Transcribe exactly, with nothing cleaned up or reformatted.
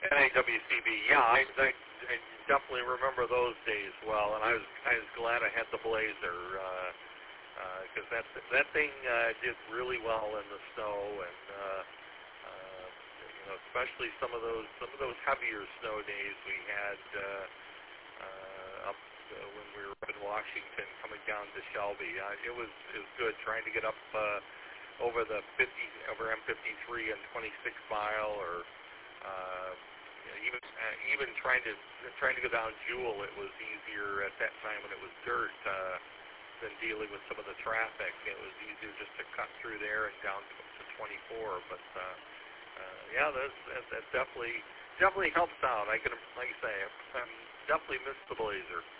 N A W C B, yeah, I, I, I definitely remember those days well, and I was I was glad I had the Blazer because uh, uh, that that thing uh, did really well in the snow, and uh, uh, you know, especially some of those some of those heavier snow days we had uh, uh, up uh, when we were up in Washington, coming down to Shelby. Uh, it was it was good trying to get up uh, over the fifty over M fifty-three and twenty-six mile, or uh, you know, even uh, even trying to trying to go down Jewel. It was easier at that time when it was dirt uh, than dealing with some of the traffic. It was easier just to cut through there and down to, to twenty-four. But uh, uh, yeah, that's, that, that definitely definitely helps out. I can, like I say, I'm definitely miss the Blazer.